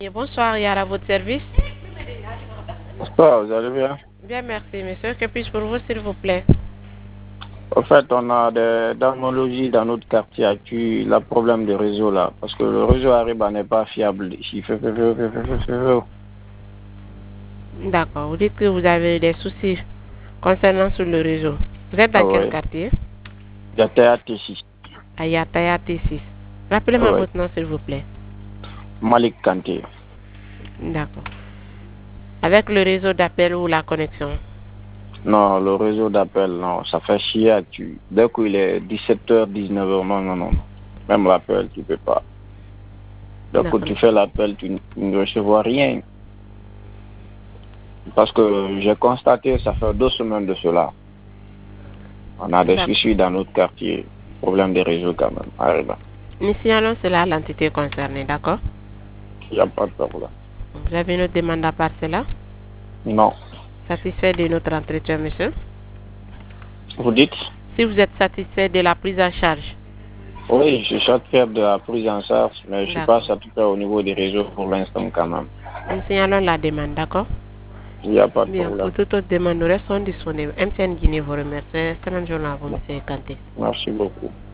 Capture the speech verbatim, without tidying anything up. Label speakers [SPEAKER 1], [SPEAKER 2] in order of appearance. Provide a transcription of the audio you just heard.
[SPEAKER 1] Et bonsoir, Yara, à votre service.
[SPEAKER 2] Bonsoir, vous allez bien?
[SPEAKER 1] Bien, merci, monsieur. Que puis-je pour vous, s'il vous plaît?
[SPEAKER 2] En fait, on a des dermatologies dans notre quartier actuel, le problème de réseau là, parce que le réseau Ariba n'est pas fiable. Il fait, fait, fait, fait, fait, fait, fait.
[SPEAKER 1] D'accord. Vous dites que vous avez des soucis concernant sur le réseau. Vous êtes dans quel
[SPEAKER 2] Oui,
[SPEAKER 1] quartier?
[SPEAKER 2] Yataya T six.
[SPEAKER 1] À Yataya T six. Rappelez-moi
[SPEAKER 2] Oui,
[SPEAKER 1] votre nom, s'il vous plaît.
[SPEAKER 2] Malik Kanté.
[SPEAKER 1] D'accord. Avec le réseau d'appel ou la connexion?
[SPEAKER 2] Non, le réseau d'appel, non, ça fait chier actuel. Dès qu'il est dix-sept heures, dix-neuf heures, non, non, non. Même l'appel, tu peux pas. Dès que
[SPEAKER 1] D'accord.
[SPEAKER 2] tu fais l'appel, tu, tu ne recevras rien. Parce que j'ai constaté, ça fait deux semaines de cela. On a des
[SPEAKER 1] D'accord.
[SPEAKER 2] soucis dans notre quartier. Problème de réseau quand même. Arrive.
[SPEAKER 1] Nous signalons cela à l'entité concernée, d'accord?
[SPEAKER 2] Il n'y a pas de problème.
[SPEAKER 1] Vous avez une autre demande à part cela?
[SPEAKER 2] Non.
[SPEAKER 1] Satisfait de notre entretien, monsieur?
[SPEAKER 2] Vous dites?
[SPEAKER 1] Si vous êtes satisfait de la prise en charge.
[SPEAKER 2] Oui, je suis satisfait de la prise en charge, mais je ne suis pas
[SPEAKER 1] D'accord.
[SPEAKER 2] satisfait au niveau des réseaux pour l'instant quand même.
[SPEAKER 1] Nous signalons la demande, d'accord?
[SPEAKER 2] Il n'y a pas de
[SPEAKER 1] Bien, pour
[SPEAKER 2] problème.
[SPEAKER 1] toute autre demande, nous restons disponibles. M T N Guinée vous remercie. Excellente journée à vous, monsieur Kanté.
[SPEAKER 2] Merci beaucoup.